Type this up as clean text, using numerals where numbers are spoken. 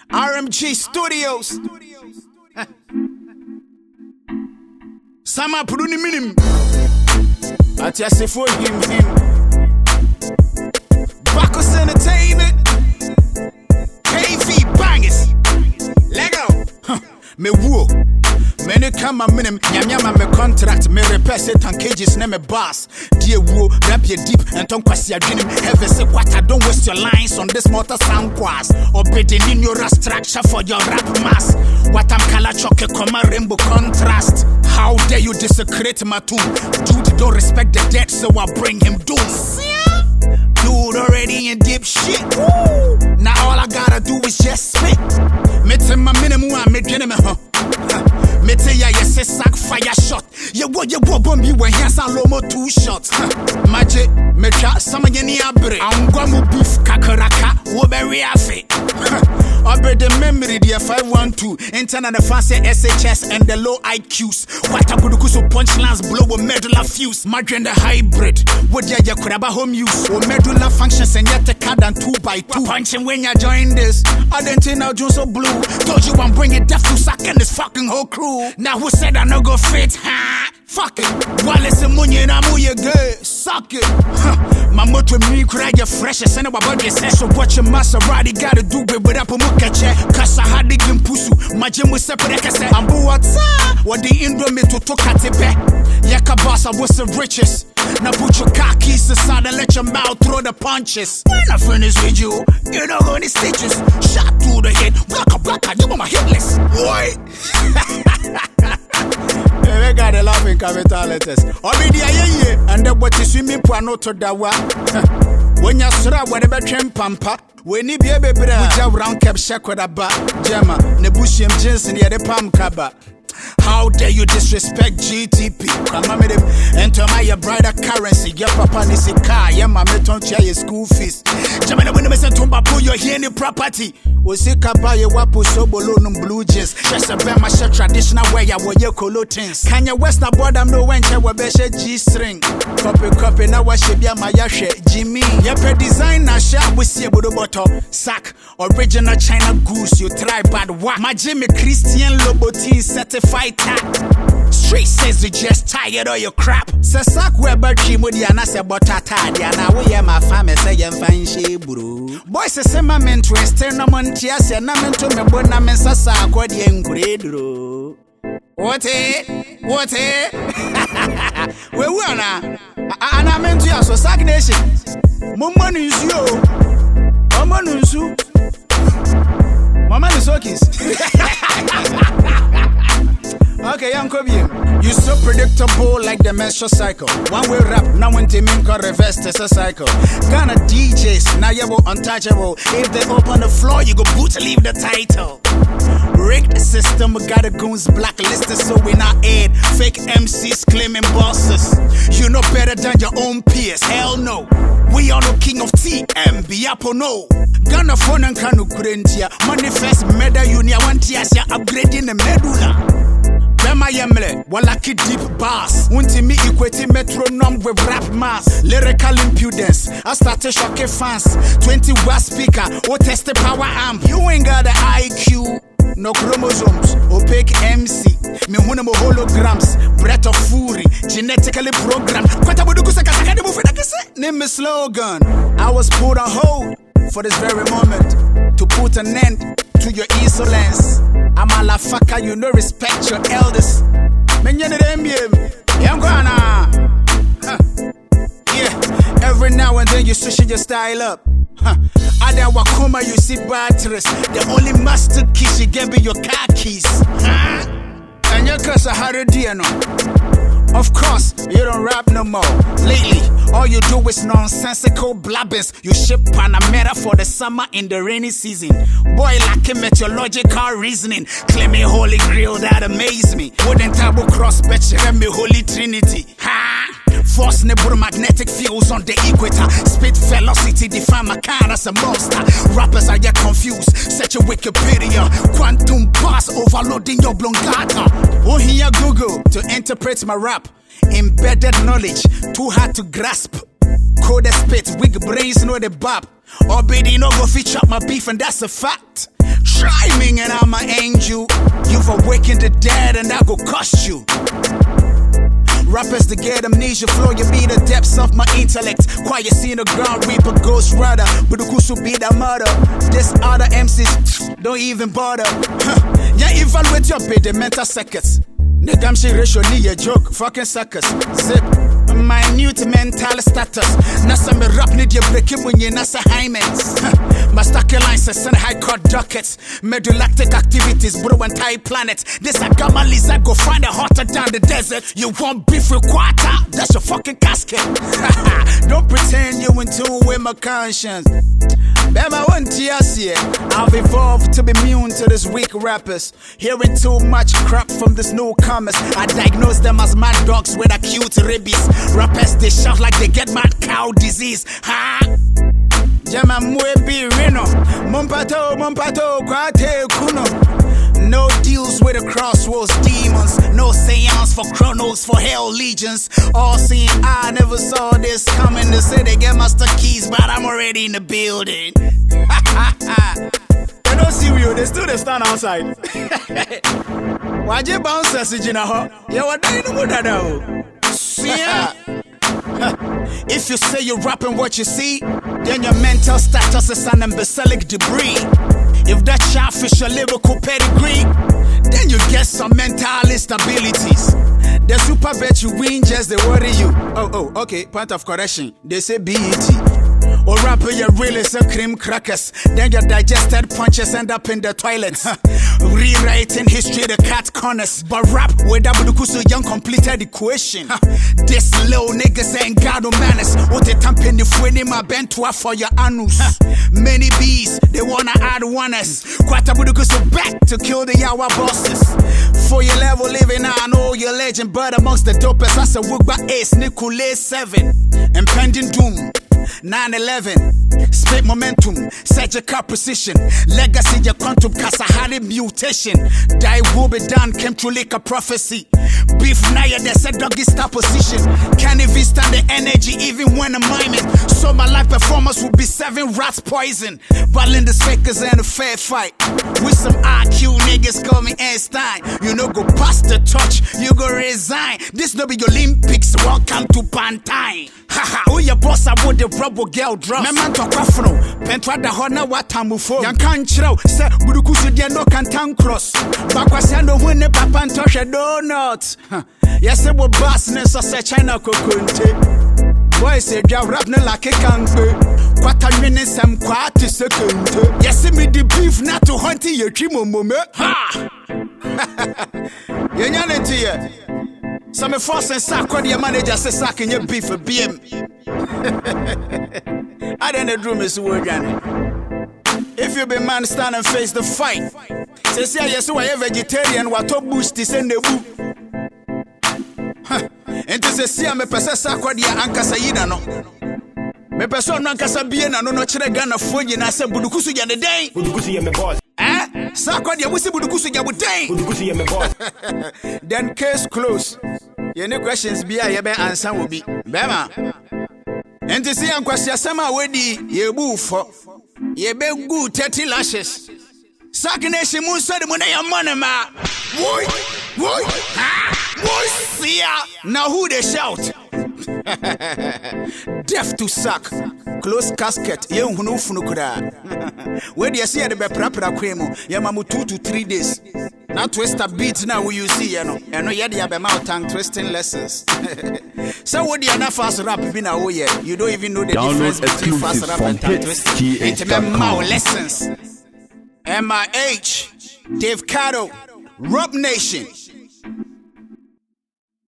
RMG Studios. Sama Puduni Minim. Atiasifo him. Bacchus Entertainment. KV Bangers. Lego. Me woo. Many come a minim, yama me contract, me repair Satan cages, name me boss. Dear woo, rap your deep and don't pass your dream. Heaven say what I don't waste your lines on this motor sound quas. Or bidding in your structure for your rap mass. What I'm color choke, comma rainbow contrast. How dare you desecrate my tomb? Dude don't respect the dead, so I bring him doom. Dude already in deep shit. Woo. Now all I gotta do is just spit. Me tell my minimum, I'm making me me tell ya yes a sack fire shot. You go bomb you when here's a lomo 2 shots. Magic, me try some of any abre. I'm gonna beef kakaraka, woberry afe. Obre the memory the 512. Internet the fancy SHS and the low IQs. What a good so punchlines blow a medulla fuse. Margin the hybrid. What ya could have a home use. Or medulla functions and yet a card and 2x2. Punching when you join this. I didn't think now Jones so blue. Told you I'm bringing death to suck in this fucking whole crew. Now who said I no go fit? Ha! Fuck it. Wallace and Munye and Amuye good. Suck it. My motor me cry your fresh and send about budget. So what your Maserati gotta do with up a mukache. Cause I had the game pusu. My gym was separate. I'm what's what the Indomie to talk at it back. Yakabasa was the richest. Now put your car keys aside and let your mouth throw the punches. When I finish with you, you don't go any stitches. Shot through the head, blacka, you on my hit list. Boy. We got a laughing capital letters. And the what is swimming pool no to dawa. When you saw whatever train pampa, when you be a baby, we jump round cap shack with a bar, Gemma, Nebushim Jensen, the palm kaba. How dare you disrespect GTP? Come with him, enter my brighter currency. Your papa is a car, your mama don't share your school fees. Jamana, when you send to Bapu, you're here in the property. We see Kabaya Wapu Sobolon blue jeans. Just a bema share traditional way, I wear your colotins. Kanya West, I bought them no when you were beshe G string. Copy, now I should be my yashe, Jimmy. Your designer shop we see a bottle. Sack, original China goose, you try bad whack. My Jimmy Christian Lobotin certified tap. Street says you just tired of your crap. So sack where Bertie Moody and I say botata. Now we are my family say I'm fine she bro. Boys say my men to extend no montias and I'm into me but I'm in Sasa quite young grade. What eh? We wanna and I'm into your so sack nation. Mama is you. Mama is you. Mama is okay. Okay, young Kobe. You so predictable like the menstrual cycle. One way rap, now when they mean call reverse, it's a cycle. Ghana DJs, now you're untouchable. If they open the floor, you go boot to leave the title. Rigged system, got a goons blacklisted, so we not aid. Fake MCs claiming bosses. You know better than your own peers. Hell no. We are the king of TM, Biapo no. Ghana phone and Kanu Kurentia. Manifest Meda Unia, one Tiasia upgrading the medulla. Bema Yemle, Walaki deep bass. Unti me equate metronome with rap mass. Lyrical impudence. I started shocking fans. 20 watt speaker, or test the power amp. You ain't got the IQ. No chromosomes, opaque MC, me hunamo holograms, breath of fury, genetically programmed. Name me slogan. I was put on hold for this very moment to put an end to your insolence. I'm a la fucker, you know respect your elders. Yeah, every now and then you switch your style up. Ada Wakoma, you see batteries. The only master key she gave me your car keys. And your curse a Haradiano. Of course, you don't rap no more. Lately, all you do is nonsensical blabbers. You ship Panamera for the summer in the rainy season. Boy, lacking meteorological reasoning. Claiming Holy Grail, that amaze me. Wooden table cross, bet you me Holy Trinity. Ha! Force magnetic fields on the equator. Spit velocity, define my kind as a monster. Rappers are yet confused. Set your Wikipedia. Quantum bars overloading your blongata. Oh, here Google to interpret my rap. Embedded knowledge, too hard to grasp. Code spit, weak brains know the bop. Obedi no go feature my beef and that's a fact. Try me and I'm an angel. You've awakened the dead and that will cost you. Rappers to get amnesia, flow you be the depths of my intellect. Quiet seeing the ground reaper, ghost rider, but the goose will be the murder. This other MCs don't even bother. Yeah, evaluate your bid, the mental seconds. Nigga, I'm ratio need a joke, fucking suckers. Zip. Minute mental status. Nasa me rap need you break it when you nasa hymens. My stacky lines send high court dockets. Medulactic activities, bro, entire planet. This a gamma lizard go find a hotter down the desert. You want beef with quarter? That's your fucking casket. Don't pretend you in tune with my conscience. Bema one tears here. I've evolved to be immune to these weak rappers. Hearing too much crap from these newcomers. I diagnose them as mad dogs with acute rabies. Rappers they shout like they get mad cow disease. Ha! Jama mwebi reno. Mumpato, kwate kuno. No deals with the crossroads demons. No seance for chronos for hell legions. All seeing I never saw this coming. They say they get master keys, but I'm already in the building. They don't see you, they still stand outside. Why you bounce message in a hut? Yeah, what do you know about that? See ya? If you say you're rapping what you see, then your mental status is an imbecilic debris. If that sharpish your lyrical pedigree, then you get some mental instabilities. The super bet you win just they worry you. Oh, okay, point of correction. They say BET. Or rapper you really say cream crackers. Then your digested punches end up in the toilet. Rewriting history the cat corners. But rap with Abudukusu young completed equation. This little niggas ain't got no manners. What they tamping the phone in my bentua for your anus. Many bees, they wanna add oners. Quite Abudukusu back to kill the Yawa bosses. For your level living, I know your legend. But amongst the dopest, I said Wugba Ace, Nicolas 7. Impending doom. 9/11, split momentum, surgical precision, legacy your quantum Kasahari mutation. Die will be done, came true like a prophecy. Beef Naya, they said doggy star position. Can't even stand the energy even when I'm miming. So my life performance will be 7 rats poison. Battling the fakers and a fair fight. With some IQ niggas call me Einstein. You know go past the touch, you go resign. This no be Olympics, welcome to Pantine. Haha, who your boss about the rubber girl drums? Me man talk afro, pentwa da hona watamu fo. Yan kan chiro, say budukusu dia no kan tan cross. Bakwasi no hu ne papa ntoshe donut. Yes, it will boss ne so say China kokunte. Boy say dia rap ne like kanpe. Kwata nwene sam kwati sekunte. Yes, me the beef not to hunt ye twimomome. Ha! Yenya ne tie. Some force and sack when your manager says sack in your beef for BM. I don't know Miss Wogan. If you be man, stand and face the fight. Say yes, why a vegetarian what to boost this in the woo. And to say I'm a person what your anchor sayida no. Me person ankasa bien no no chere Ghana fo nyina se budukusu ya ne den. Budukusu ya me boss. Sakwa dia wusi budukusu ya den. Budukusu ya me boss. Then case close. Any questions be a be answer will be. Bema. And to see ankwasi asema wedi ye bu fo. Ye be good 30 lashes. Sakineshi mu so de mo na ya money ma. Boy. Boy see ya. Now who they shout? Deaf to suck. Close casket. Ye hunu funu kura. Where do you see the be prapra kwemu? Ye mamu 2 to 3 days. Now twist a beat now will you see, you know. And no yet you be mouth tongue twisting lessons. So what do you not fast rap be now? You don't even know the difference between fast rap and tongue twisting. It's mouth lessons. MIH, Dave Cado, Rob Nation.